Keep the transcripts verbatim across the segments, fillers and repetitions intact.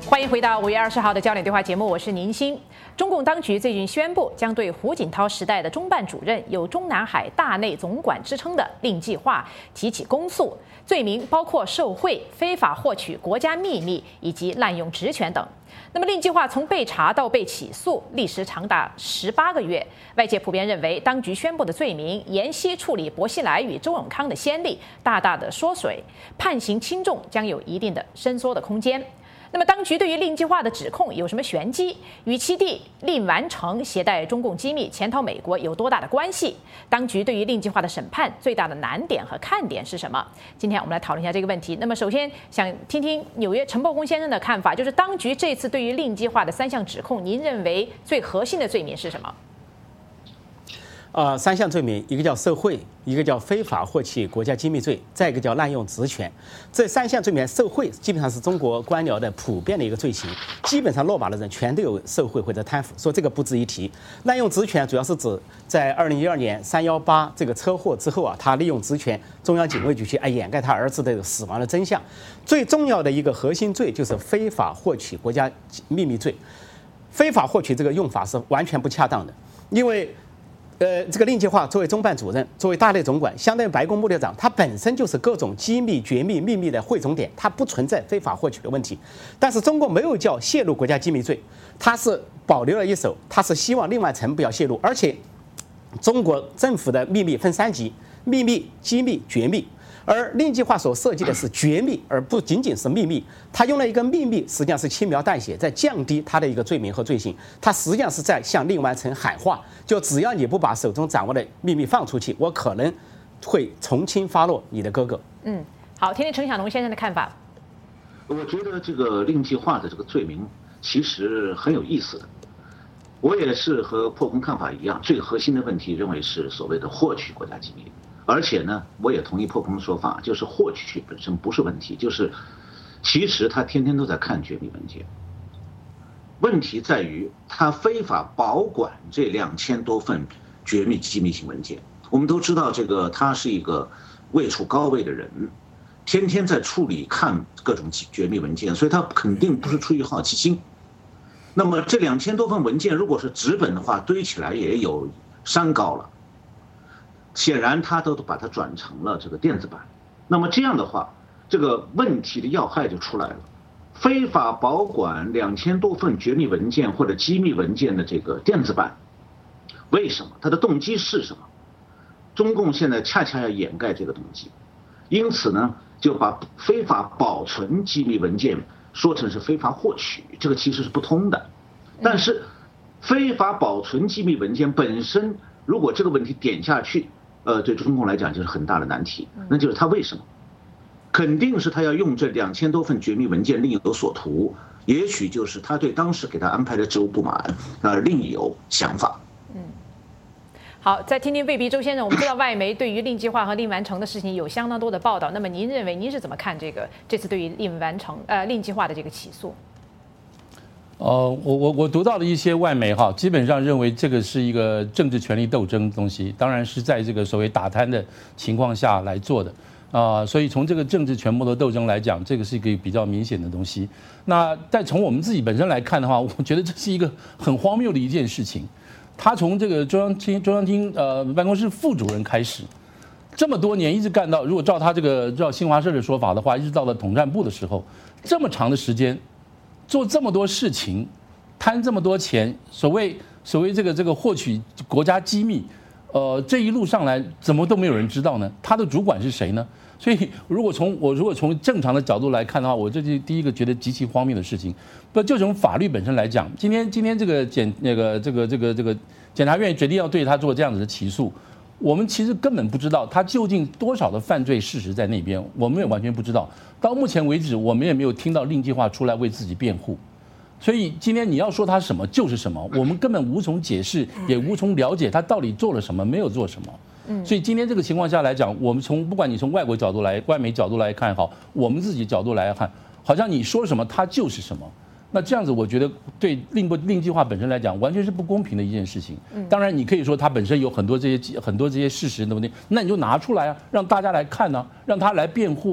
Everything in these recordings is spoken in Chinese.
欢迎回到五月二十号的焦点对话节目，我是宁鑫。中共当局最近宣布，将对胡锦涛时代的中办主任有中南海大内总管之称的令计划提起公诉，罪名包括受贿、非法获取国家秘密以及滥用职权等。那么令计划从被查到被起诉，历时长达十八个月。外界普遍认为，当局宣布的罪名沿袭处理薄熙来与周永康的先例，大大的缩水，判刑轻重将有一定的伸缩的空间。那么，当局对于令计划的指控有什么玄机？与其弟令完成携带中共机密潜逃美国有多大的关系？当局对于令计划的审判最大的难点和看点是什么？今天我们来讨论一下这个问题。那么，首先想听听纽约陈伯公先生的看法，就是当局这次对于令计划的三项指控，您认为最核心的罪名是什么？ 呃，三项罪名，一个叫受贿，一个叫非法获取国家机密罪，再一个叫滥用职权。这三项罪名，受贿基本上是中国官僚的普遍的一个罪行，基本上落马的人全都有受贿或者贪腐，说这个不值一提。滥用职权主要是指在二零一二年三幺八这个车祸之后啊，他利用职权，中央警卫局去哎掩盖他儿子的死亡的真相。最重要的一个核心罪就是非法获取国家秘密罪。非法获取这个用法是完全不恰当的，因为。呃，这个令计划作为中办主任，作为大内总管，相当于白宫幕僚长，他本身就是各种机密、绝密、秘密的汇总点，它不存在非法获取的问题。但是中国没有叫泄露国家机密罪，它是保留了一手，它是希望另外层不要泄露。而且，中国政府的秘密分三级：秘密、机密、绝密。而令计划所涉及的是绝密，而不仅仅是秘密。他用了一个秘密，实际上是轻描淡写，在降低他的一个罪名和罪行。他实际上是在向令完成喊话，就只要你不把手中掌握的秘密放出去，我可能会从轻发落你的哥哥。 嗯，好，听听陈小龙先生的看法。 我觉得这个令计划的这个罪名其实很有意思的。我也是和破空看法一样，最核心的问题认为是所谓的获取国家机密。而且呢，我也同意破空的说法，就是获取本身不是问题，就是其实他天天都在看绝密文件。问题在于他非法保管这两千多份绝密机密性文件。我们都知道，这个他是一个位处高位的人，天天在处理看各种绝密文件，所以他肯定不是出于好奇心。那么这两千多份文件，如果是纸本的话，堆起来也有山高了。显然他都把它转成了这个电子版，那么这样的话，这个问题的要害就出来了。非法保管两千多份绝密文件或者机密文件的这个电子版，为什么？它的动机是什么？中共现在恰恰要掩盖这个动机，因此呢，就把非法保存机密文件说成是非法获取，这个其实是不通的。但是，非法保存机密文件本身，如果这个问题点下去，呃，对中共来讲就是很大的难题，那就是他为什么？肯定是他要用这两千多份绝密文件另有所图，也许就是他对当时给他安排的职务不满，呃，另有想法。 嗯，好，再听听魏必周先生，我们知道外媒对于令计划和令完成的事情有相当多的报道，那么您认为您是怎么看这个这次对于令完成呃令计划的这个起诉？ 呃，我我我读到的一些外媒哈，基本上认为这个是一个政治权力斗争的东西，当然是在这个所谓打贪的情况下来做的啊、呃，所以从这个政治权谋的斗争来讲，这个是一个比较明显的东西。那但从我们自己本身来看的话，我觉得这是一个很荒谬的一件事情。他从这个中央厅中央厅呃办公室副主任开始，这么多年一直干到，如果照他这个照新华社的说法的话，一直到了统战部的时候，这么长的时间。做这么多事情，贪这么多钱，所谓所谓这个这个获取国家机密，呃，这一路上来怎么都没有人知道呢？他的主管是谁呢？所以，如果从我如果从正常的角度来看的话，我这是第一个觉得极其荒谬的事情。不，就从法律本身来讲，今天今天这个检那个这个这个这个检察院决定要对他做这样子的起诉，我们其实根本不知道他究竟多少的犯罪事实在那边，我们也完全不知道。到目前为止，我们也没有听到令计划出来为自己辩护，所以今天你要说他什么就是什么，我们根本无从解释，也无从了解他到底做了什么，没有做什么。所以今天这个情况下来讲，我们从不管你从外国角度来、外媒角度来看好，我们自己角度来看，好像你说什么他就是什么。那这样子，我觉得对令不令计划本身来讲，完全是不公平的一件事情。当然，你可以说它本身有很多这些很多这些事实的问题，那你就拿出来啊，让大家来看啊，让他来辩护啊。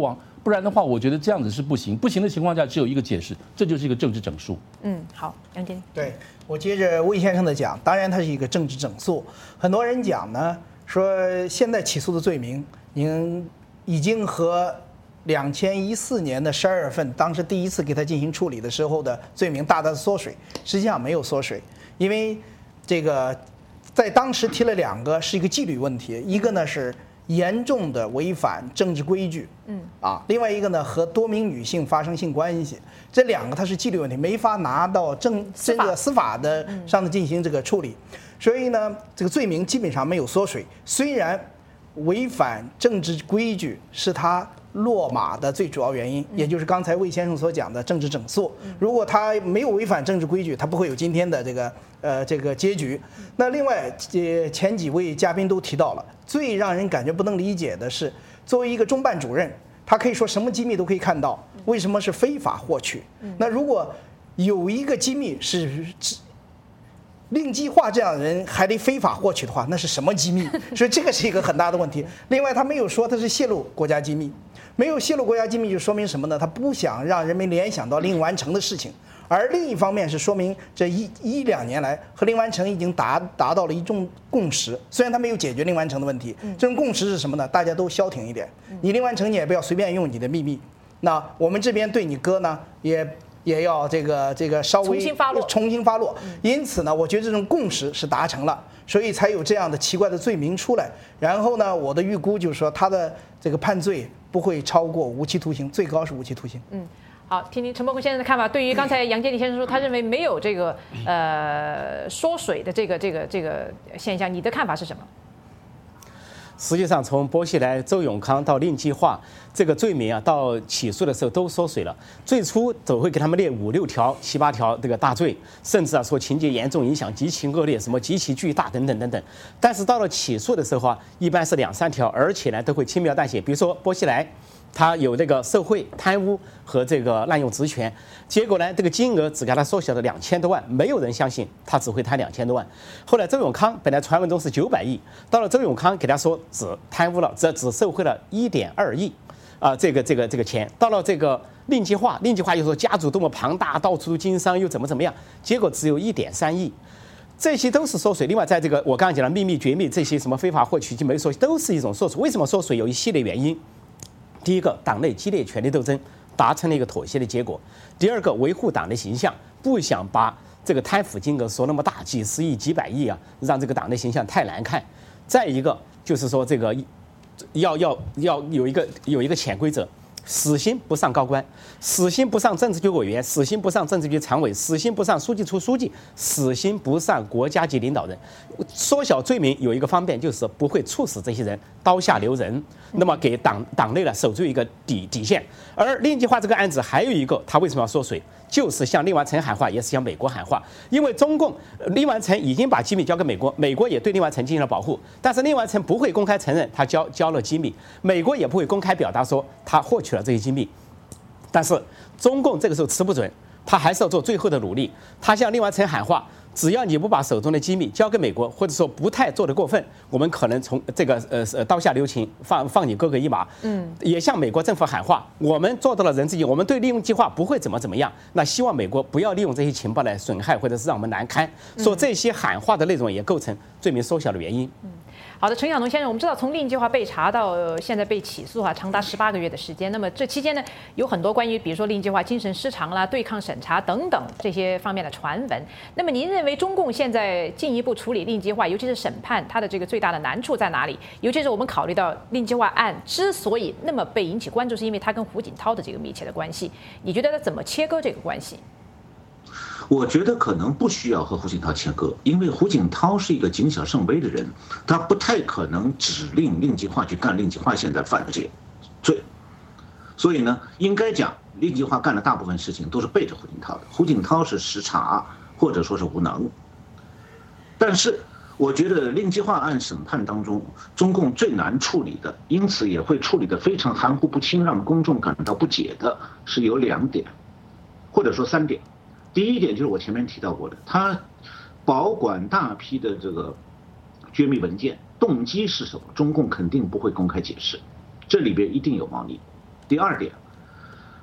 不然的话，我觉得这样子是不行。不行的情况下，只有一个解释，这就是一个政治整肃。 嗯，好，杨经理。 对，我接着魏先生的讲，当然它是一个政治整肃。很多人讲呢，说现在起诉的罪名已经已经和两千一四年的十二月份当时第一次给他进行处理的时候的罪名大大的缩水，实际上没有缩水，因为这个在当时提了两个是一个纪律问题，一个呢是严重的违反政治规矩，嗯啊，另外一个呢和多名女性发生性关系，这两个它是纪律问题，没法拿到政这个司法的上的进行这个处理，所以呢这个罪名基本上没有缩水，虽然违反政治规矩是他落马的最主要原因，也就是刚才魏先生所讲的政治整肃。如果他没有违反政治规矩，他不会有今天的这个呃这个结局。那另外，呃前几位嘉宾都提到了，最让人感觉不能理解的是，作为一个中办主任，他可以说什么机密都可以看到，为什么是非法获取？那如果有一个机密是令计划这样的人还得非法获取的话，那是什么机密？所以这个是一个很大的问题。另外，他没有说他是泄露国家机密，没有泄露国家机密就说明什么呢？他不想让人们联想到令完成的事情。而另一方面是说明这一一两年来和令完成已经达达到了一种共识，虽然他没有解决令完成的问题，这种共识是什么呢？大家都消停一点，你令完成你也不要随便用你的秘密。那我们这边对你哥呢也。也要这个这个稍微重新发落， 重新发落。因此呢，我觉得这种共识是达成了，所以才有这样的奇怪的罪名出来。然后呢，我的预估就是说，他的这个判罪不会超过无期徒刑，最高是无期徒刑。 嗯，好，听听陈伯坤先生的看法。对于刚才杨建立先生说，他认为没有这个呃缩水的这个这个这个现象，你的看法是什么？ 实际上，从薄熙来、周永康到令计划这个罪名啊，到起诉的时候都缩水了。最初总会给他们列五六条、七八条这个大罪，甚至啊说情节严重、影响极其恶劣、什么极其巨大等等等等。但是到了起诉的时候啊，一般是两三条，而且呢都会轻描淡写。比如说薄熙来，他有这个受贿、贪污和这个滥用职权，结果呢，这个金额只给他缩小了两千多万，没有人相信他只会贪两千多万。后来周永康本来传闻中是九百亿，到了周永康给他说只贪污了，只只受贿了一点二亿，啊、呃，这个这个这个钱。到了这个令计划，令计划又说家族多么庞大，到处都经商，又怎么怎么样，结果只有一点三亿。这些都是缩水。另外，在这个我刚刚讲的秘密、绝密这些什么非法获取就没缩，都是一种缩水。为什么缩水？有一系列原因。第一个，党内激烈权力斗争达成了一个妥协的结果；第二个，维护党的形象，不想把这个贪腐金额说那么大，几十亿、几百亿啊，让这个党的形象太难看；再一个就是说，这个要要要有一个有一个潜规则。死刑不上高官，死刑不上政治局委员，死刑不上政治局常委，死刑不上书记处书记，死刑不上国家级领导人。缩小罪名有一个方便，就是不会促使这些人刀下留人，那么给党党内呢守住一个底底线。而令计划这个案子还有一个，他为什么要缩水？就是向令完成喊话，也是向美国喊话。因为中共令完成已经把机密交给美国，美国也对令完成进行了保护，但是令完成不会公开承认他交交了机密，美国也不会公开表达说他获取了这些机密。但是中共这个时候吃不准，他还是要做最后的努力。他向令完成喊话，只要你不把手中的机密交给美国，或者说不太做得过分，我们可能从这个呃呃刀下留情，放放你哥哥一马。嗯，也向美国政府喊话，我们做到了仁至义，我们对利用计划不会怎么怎么样。那希望美国不要利用这些情报来损害或者是让我们难堪。说这些喊话的内容也构成罪名缩小的原因。嗯。 好的，陈晓农先生，我们知道从令计划被查到现在被起诉啊，长达十八个月的时间。那么这期间呢，有很多关于比如说令计划精神失常啦、对抗审查等等这些方面的传闻。那么您认为中共现在进一步处理令计划，尤其是审判它的这个最大的难处在哪里？尤其是我们考虑到令计划案之所以那么被引起关注，是因为它跟胡锦涛的这个密切的关系。你觉得它怎么切割这个关系？ 我觉得可能不需要和胡锦涛切割，因为胡锦涛是一个谨小慎微的人，他不太可能指令令计划去干令计划现在犯的这些罪，所以呢，应该讲令计划干的大部分事情都是背着胡锦涛的，胡锦涛是识察或者说是无能。但是我觉得令计划案审判当中，中共最难处理的，因此也会处理得非常含糊不清，让公众感到不解的是有两点，或者说三点。第一点就是我前面提到过的，他保管大批的这个绝密文件，动机是什么？中共肯定不会公开解释，这里边一定有猫腻。第二点，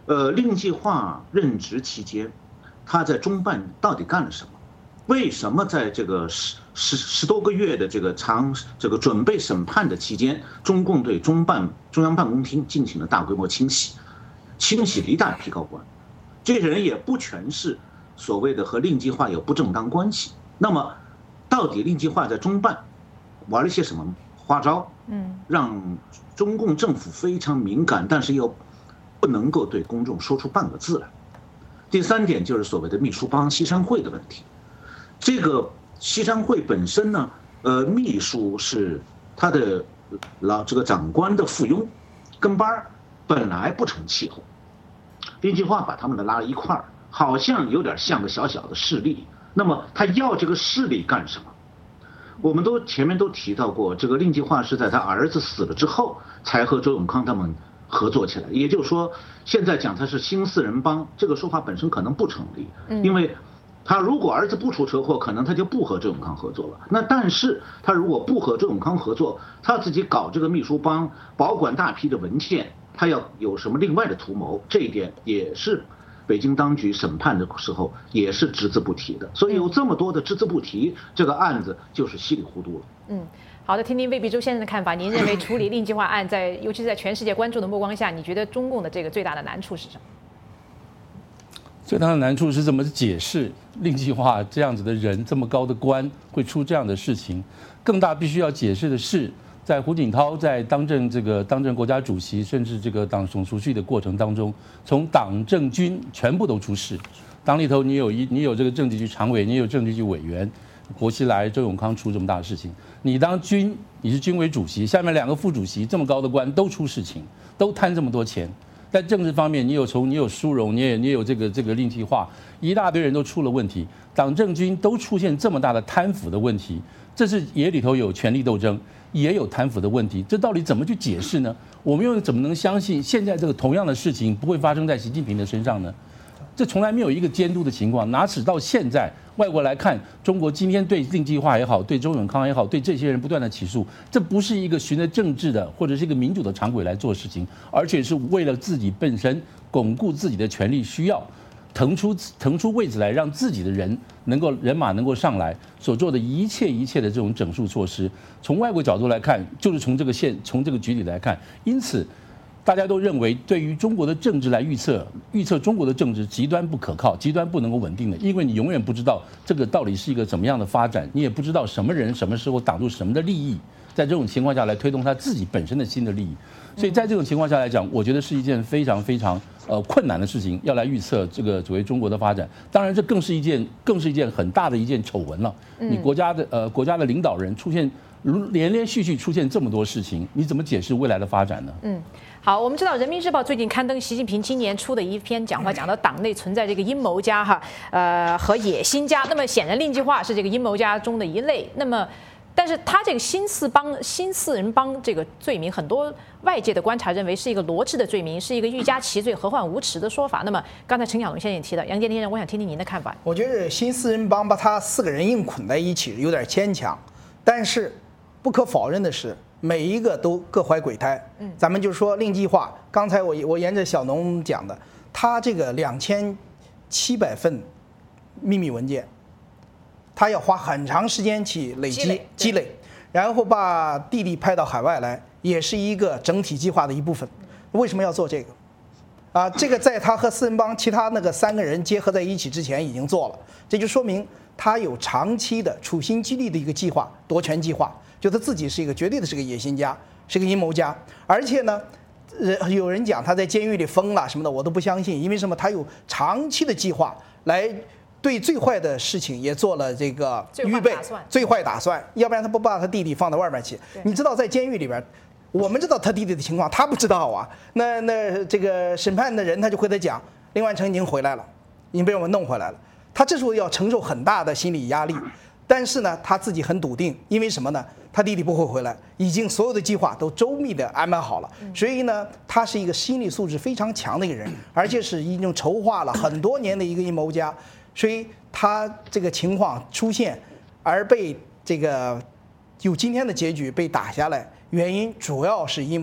呃，令计划任职期间，他在中办到底干了什么？为什么在这个十十十多个月的这个长这个准备审判的期间，中共对中办中央办公厅进行了大规模清洗，清洗了一大批高官，这些人也不全是所谓的和令计划有不正当关系。那么，到底令计划在中办玩了些什么花招？嗯，让中共政府非常敏感，但是又不能够对公众说出半个字来。第三点就是所谓的秘书帮西山会的问题。这个西山会本身呢，呃，秘书是他的老这个长官的附庸，跟班儿本来不成气候。令计划把他们的拉了一块儿，好像有点像个小小的势力。那么他要这个势力干什么？我们都前面都提到过，这个令计划是在他儿子死了之后才和周永康他们合作起来。也就是说，现在讲他是新四人帮，这个说法本身可能不成立，因为他如果儿子不出车祸，可能他就不和周永康合作了。那但是他如果不和周永康合作，他自己搞这个秘书帮，保管大批的文件，他要有什么另外的图谋，这一点也是北京当局审判的时候也是只字不提的。所以有这么多的只字不提，这个案子就是稀里糊涂了。嗯， 好的，听听魏必洲先生的看法。您认为处理令计划案在，尤其是在全世界关注的目光下，你觉得中共的这个最大的难处是什么？ 最大的难处是怎么解释令计划这样子的人，这么高的官会出这样的事情？更大必须要解释的是，在胡锦涛在当政这个当政国家主席，甚至这个党总书记的过程当中，从党政军全部都出事。党里头你有一你有这个政治局常委，你有政治局委员，薄熙来、周永康出这么大的事情。你当军，你是军委主席，下面两个副主席这么高的官都出事情，都贪这么多钱。在政治方面，你有从你有殊荣，你也你有这个这个令计划，一大堆人都出了问题，党政军都出现这么大的贪腐的问题，这是也里头有权力斗争，也有贪腐的问题，这到底怎么去解释呢？我们又怎么能相信现在这个同样的事情不会发生在习近平的身上呢？这从来没有一个监督的情况，哪使到现在外国来看，中国今天对令计划也好，对周永康也好，对这些人不断的起诉，这不是一个循着政治的或者是一个民主的常轨来做事情，而且是为了自己本身巩固自己的权力需要，腾出腾出位置来，让自己的人能够人马能够上来所做的一切一切的这种整肃措施，从外国角度来看，就是从这个线从这个局里来看，因此。大家都认为，对于中国的政治来预测，预测中国的政治极端不可靠，极端不能够稳定的，因为你永远不知道这个到底是一个怎么样的发展，你也不知道什么人什么时候挡住什么的利益，在这种情况下来推动他自己本身的新的利益，所以在这种情况下来讲，我觉得是一件非常非常呃困难的事情，要来预测这个所谓中国的发展。当然，这更是一件更是一件很大的一件丑闻了。你国家的呃国家的领导人出现连连续续出现这么多事情，你怎么解释未来的发展呢？嗯。 好，我们知道《人民日报》最近刊登习近平今年出的一篇讲话，讲到党内存在这个阴谋家哈，呃和野心家。那么显然令计划是这个阴谋家中的一类。那么，但是他这个新四帮、新四人帮这个罪名，很多外界的观察认为是一个罗织的罪名，是一个欲加其罪、何患无辞的说法。那么刚才陈晓龙先生也提到，杨洁篪先生，我想听听您的看法。 我觉得新四人帮把他四个人硬捆在一起有点牵强，但是不可否认的是。每一个都各怀鬼胎，嗯，咱们就说令计划。刚才我我沿着小农讲的，他这个两千七百份秘密文件，他要花很长时间去累积积累，然后把弟弟派到海外来，也是一个整体计划的一部分。为什么要做这个？啊，这个在他和四人帮其他那个三个人结合在一起之前已经做了，这就说明他有长期的处心积虑的一个计划，夺权计划。就他自己是一个绝对的是个野心家，是个阴谋家，而且呢，呃，有人讲他在监狱里疯了什么的，我都不相信，因为什么？他有长期的计划，来对最坏的事情也做了这个预备，最坏打算，要不然他不把他弟弟放到外面去。你知道在监狱里边，我们知道他弟弟的情况，他不知道啊。那那这个审判的人他就会他讲，林万成已经回来了，已经被我们弄回来了，他这时候要承受很大的心理压力。但是呢，他自己很笃定，因为什么呢？他弟弟不会回来，已经所有的计划都周密的安排好了。所以呢，他是一个心理素质非常强的一个人，而且是已经筹划了很多年的一个阴谋家。所以他这个情况出现，而被这个有今天的结局被打下来，原因主要是因为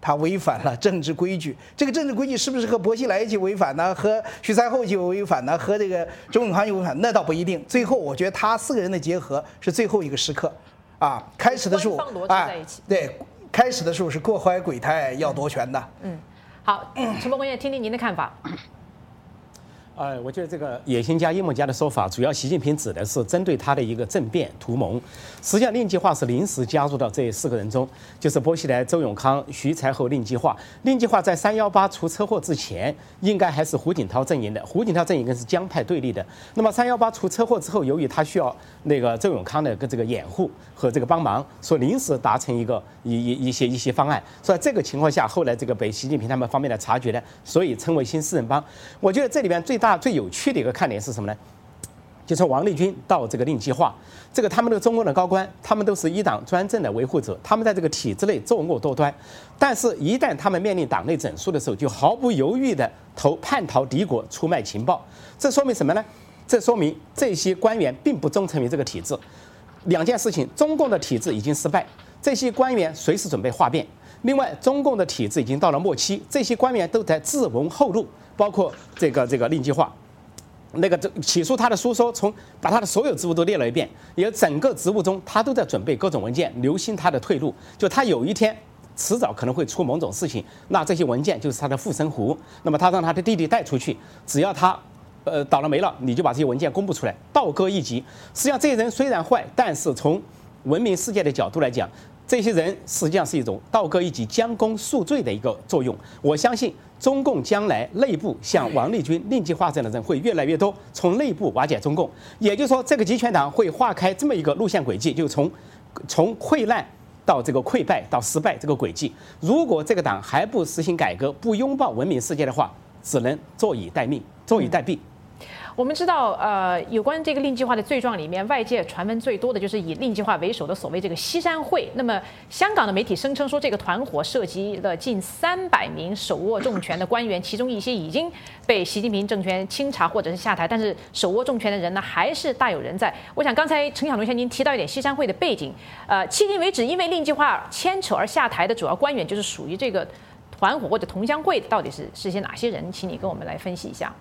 他违反了政治规矩。这个政治规矩是不是和薄熙来一起违反呢？和徐才厚一起违反呢？和这个周永康一起违反？那倒不一定。最后，我觉得他四个人的结合是最后一个时刻，啊，开始的时候，哎，对，开始的时候是各怀鬼胎要夺权的。 嗯，好，陈伯公也听听您的看法。 呃，我觉得这个野心家、阴谋家的说法，主要习近平指的是针对他的一个政变图谋。实际上，令计划是临时加入到这四个人中，就是薄熙来、周永康、徐才厚、令计划。令计划在三幺八出车祸之前，应该还是胡锦涛阵营的。胡锦涛阵营跟是江派对立的。那么三幺八出车祸之后，由于他需要那个周永康的跟这个掩护和这个帮忙，所以临时达成一个一一一些一些方案。所以这个情况下，后来这个被习近平他们方面的察觉呢，所以称为新四人帮。我觉得这里面最大最有趣的一个看点是什么呢？就从王立军到这个令计划，这个他们的中共的高官，他们都是一党专政的维护者，他们在这个体制内作恶多端，但是，一旦他们面临党内整肃的时候，就毫不犹豫地投叛逃敌国、出卖情报。这说明什么呢？这说明这些官员并不忠诚于这个体制。两件事情：中共的体制已经失败，这些官员随时准备哗变；另外，中共的体制已经到了末期，这些官员都在自谋后路，包括这个这个令计划。那个起诉他的书说，从把他的所有职务都列了一遍，也整个职务中他都在准备各种文件，留心他的退路。就他有一天迟早可能会出某种事情，那这些文件就是他的护身符。那么他让他的弟弟带出去，只要他呃倒了霉了，你就把这些文件公布出来，倒戈一击。实际上这些人虽然坏，但是从文明世界的角度来讲，这些人实际上是一种倒戈一击、将功赎罪的一个作用。我相信中共将来内部像王立军、令计划这样的人会越来越多，从内部瓦解中共。也就是说，这个集权党会划开这么一个路线轨迹，就从从溃烂到这个溃败到失败这个轨迹。如果这个党还不实行改革，不拥抱文明世界的话，只能坐以待命，坐以待毙。 我们知道，呃，有关这个令计划的罪状里面，外界传闻最多的就是以令计划为首的所谓这个西山会。那么，香港的媒体声称说，这个团伙涉及了近三百名手握重权的官员，其中一些已经被习近平政权清查或者是下台，但是手握重权的人呢，还是大有人在。我想刚才陈晓农先生您提到一点西山会的背景，呃，迄今为止，因为令计划牵扯而下台的主要官员，就是属于这个团伙或者同乡会的，到底是是些哪些人？请你跟我们来分析一下。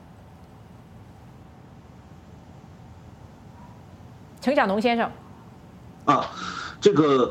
陈晓农先生， 啊，这个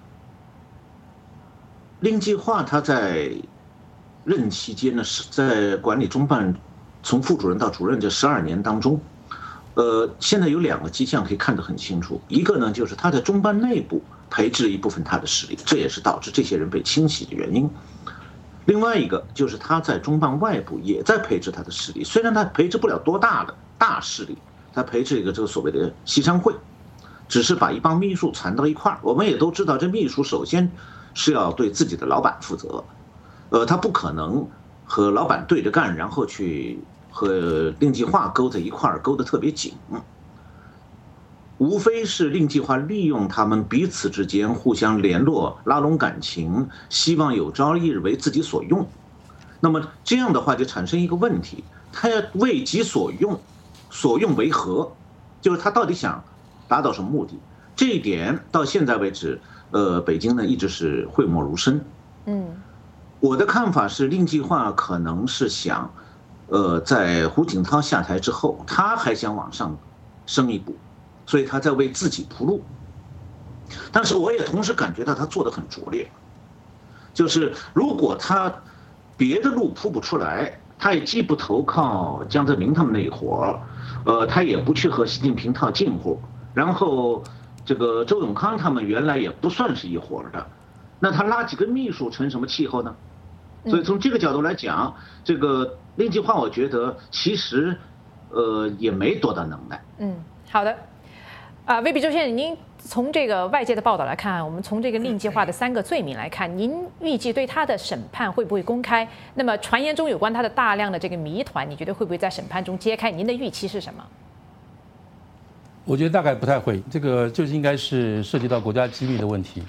令计划他在任期间呢，是在管理中办从副主任到主任这十二年当中，呃，现在有两个迹象可以看得很清楚。一个呢，就是他在中办内部培植了一部分他的势力，这也是导致这些人被清洗的原因。另外一个就是他在中办外部也在培植他的势力，虽然他培植不了多大的大势力。他培植一个这个所谓的西山会，只是把一帮秘书缠到一块儿。我们也都知道，这秘书首先是要对自己的老板负责，呃，他不可能和老板对着干，然后去和令计划勾在一块儿，勾得特别紧。无非是令计划利用他们彼此之间互相联络，拉拢感情，希望有朝一日为自己所用。那么这样的话就产生一个问题，他要为己所用。所用为何？就是他到底想达到什么目的？这一点到现在为止，呃，北京呢一直是讳莫如深。嗯，我的看法是，令计划可能是想，呃，在胡锦涛下台之后，他还想往上升一步，所以他在为自己铺路。但是我也同时感觉到他做得很拙劣，就是如果他别的路铺不出来，他也既不投靠江泽民他们那一伙儿。呃，他也不去和习近平套近乎，然后这个周永康他们原来也不算是一伙的，那他拉几个秘书成什么气候呢？所以从这个角度来讲，这个令计划我觉得其实呃也没多大能耐。 嗯，好的。啊，魏必洲先生，您从这个外界的报道来看，我们从这个令计划的三个罪名来看，您预计对他的审判会不会公开？那么传言中有关他的大量的这个谜团，你觉得会不会在审判中揭开？您的预期是什么？ 我觉得大概不太会，这个就是应该是涉及到国家机密的问题。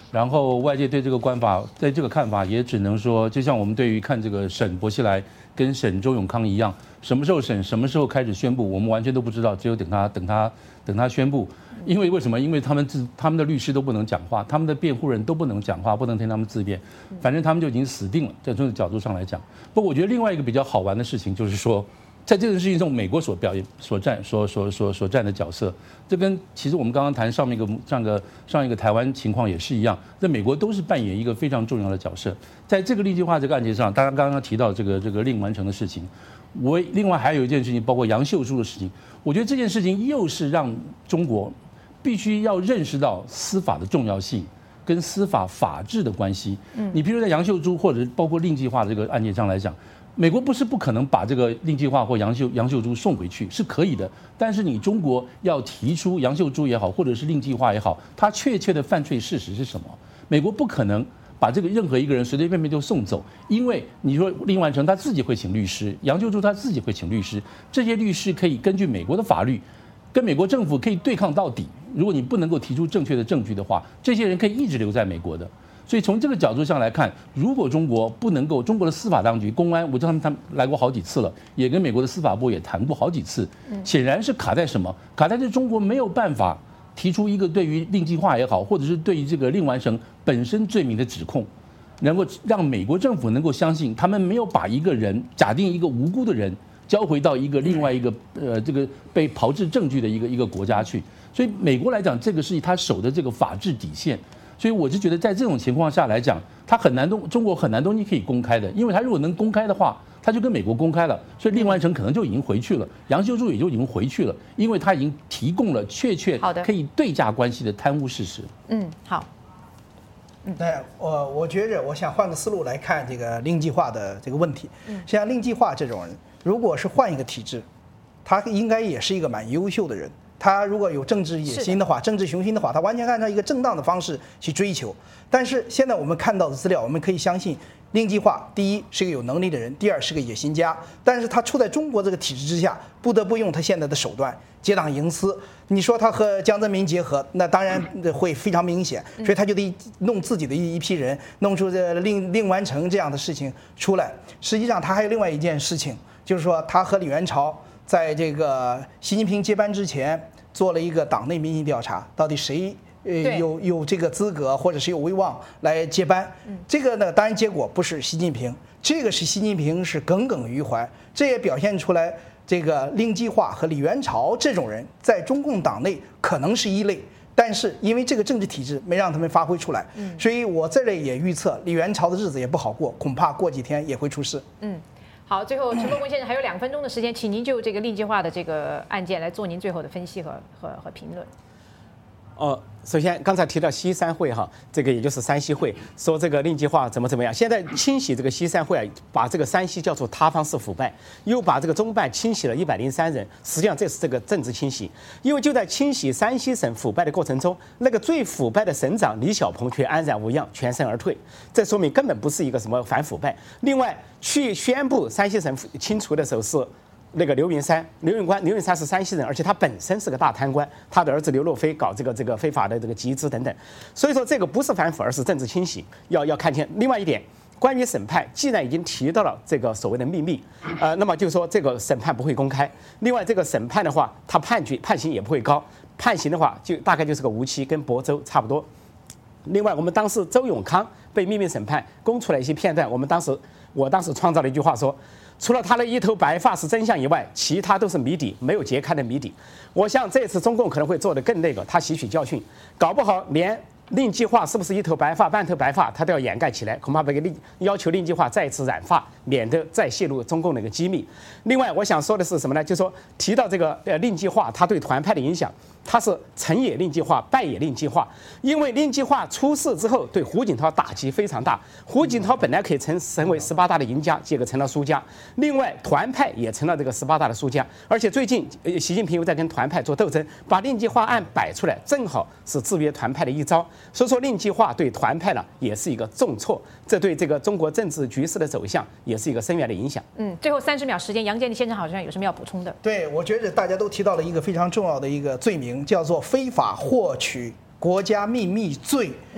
然后外界对这个观法，对这个看法也只能说，就像我们对于看这个审薄熙来跟审周永康一样，什么时候审，什么时候开始宣布，我们完全都不知道，只有等他等他等他宣布。因为为什么？因为他们自他们的律师都不能讲话，他们的辩护人都不能讲话，不能听他们自辩，反正他们就已经死定了。在这个角度上来讲，不过我觉得另外一个比较好玩的事情就是说，在这个事情中，美国所表演、所占、所所所所占的角色，这跟其实我们刚刚谈上面一个上个上一个台湾情况也是一样，在美国都是扮演一个非常重要的角色。在这个立基化这个案件上，当然刚刚提到这个这个令完成的事情，我另外还有一件事情，包括杨秀珠的事情，我觉得这件事情又是让中国必须要认识到司法的重要性跟司法法治的关系。嗯，你比如在杨秀珠或者包括令计划这个案件上来讲，美国不是不可能把这个令计划或杨秀杨秀珠送回去，是可以的。但是你中国要提出杨秀珠也好，或者是令计划也好，他确切的犯罪事实是什么？美国不可能把这个任何一个人随随便便就送走，因为你说令完成他自己会请律师，杨秀珠他自己会请律师，这些律师可以根据美国的法律，跟美国政府可以对抗到底。如果你不能够提出正确的证据的话，这些人可以一直留在美国的。所以从这个角度上来看，如果中国不能够，中国的司法当局、公安，我知道他们他们来过好几次了，也跟美国的司法部也谈过好几次，显然是卡在什么？卡在这中国没有办法提出一个对于令计划也好，或者是对于这个令完成本身罪名的指控，能够让美国政府能够相信，他们没有把一个人假定一个无辜的人交回到一个另外一个呃这个被炮制证据的一个一个国家去。所以美国来讲，这个是他守的这个法治底线。所以我就觉得，在这种情况下来讲，他很难东中国很难东西可以公开的，因为他如果能公开的话，他就跟美国公开了，所以令完成可能就已经回去了，杨秀珠也就已经回去了，因为他已经提供了确切可以对价关系的贪污事实。 嗯，好。 嗯，那我我觉着，我想换个思路来看这个令计划的这个问题。嗯，像令计划这种人，如果是换一个体制，他应该也是一个蛮优秀的人。他如果有政治野心的话，政治雄心的话，他完全按照一个正当的方式去追求。但是现在我们看到的资料，我们可以相信，令计划第一是个有能力的人，第二是个野心家。但是他处在中国这个体制之下，不得不用他现在的手段结党营私。你说他和江泽民结合，那当然会非常明显，所以他就得弄自己的一批人，弄出这令令完成这样的事情出来。实际上他还有另外一件事情，就是说他和李元朝在这个习近平接班之前做了一个党内民意调查，到底谁呃有有这个资格或者是有威望来接班？这个呢，当然结果不是习近平，这个是习近平是耿耿于怀，这也表现出来这个令计划和李元朝这种人在中共党内可能是一类，但是因为这个政治体制没让他们发挥出来，所以我这里也预测李元朝的日子也不好过，恐怕过几天也会出事。 嗯。好，最后陈伯文先生还有两分钟的时间，请您就这个令计划的这个案件来做您最后的分析和和和评论。 哦，首先刚才提到西三会哈，这个也就是山西会，说这个令计划怎么怎么样。现在清洗这个西三会啊，把这个山西叫做塌方式腐败，又把这个中办清洗了一百零三人。实际上这是这个政治清洗，因为就在清洗山西省腐败的过程中，那个最腐败的省长李小鹏却安然无恙，全身而退。这说明根本不是一个什么反腐败。另外，去宣布山西省清除的时候是那个刘云山，刘云官，刘云山是山西人，而且他本身是个大贪官，他的儿子刘若飞搞这个这个非法的这个集资等等，所以说这个不是反腐，而是政治清洗，要要看清。另外一点，关于审判，既然已经提到了这个所谓的秘密，呃，那么就说这个审判不会公开。另外，这个审判的话，他判决判刑也不会高，判刑的话就大概就是个无期，跟亳州差不多。另外，我们当时周永康被秘密审判，供出来一些片段，我们当时我当时创造了一句话说，除了他的一头白发是真相以外，其他都是谜底，没有揭开的谜底。我想这次中共可能会做得更那个，他吸取教训，搞不好连令计划是不是一头白发、半头白发，他都要掩盖起来，恐怕被令要求令计划再次染发，免得再泄露中共的一个机密。另外，我想说的是什么呢？就是说提到这个呃令计划，他对团派的影响。他是成也令计划，败也令计划。因为令计划出事之后，对胡锦涛打击非常大。胡锦涛本来可以成成为十八大的赢家，结果成了输家。另外，团派也成了这个十八大的输家。而且最近，习近平又在跟团派做斗争，把令计划案摆出来，正好是制约团派的一招。所以说，令计划对团派呢也是一个重挫，这对这个中国政治局势的走向也是一个深远的影响。 嗯，最后三十秒时间，杨洁篪先生好像有什么要补充的？ 对，我觉得大家都提到了一个非常重要的一个罪名。叫做非法获取国家秘密罪，嗯，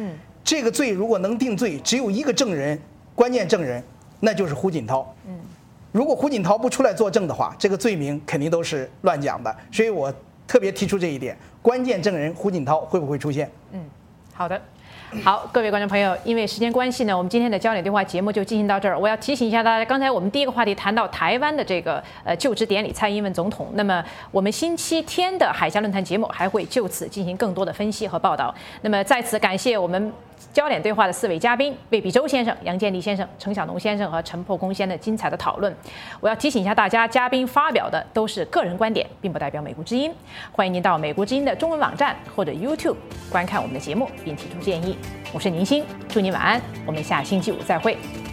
这个罪如果能定罪，只有一个证人，关键证人，那就是胡锦涛。嗯，如果胡锦涛不出来作证的话，这个罪名肯定都是乱讲的。所以我特别提出这一点，关键证人胡锦涛会不会出现？ 嗯，好的。好，各位观众朋友，因为时间关系呢，我们今天的焦点对话节目就进行到这儿。我要提醒一下大家，刚才我们第一个话题谈到台湾的这个呃就职典礼，蔡英文总统。那么我们星期天的海峡论坛节目还会就此进行更多的分析和报道。那么在此感谢我们焦点对话的四位嘉宾：魏必洲先生、杨建立先生、程晓农先生和陈破公先生的精彩的讨论。我要提醒一下大家，嘉宾发表的都是个人观点，并不代表美国之音。欢迎您到美国之音的中文网站或者 YouTube 观看我们的节目，并提出建议。我是宁鑫，祝您晚安，我们下星期五再会。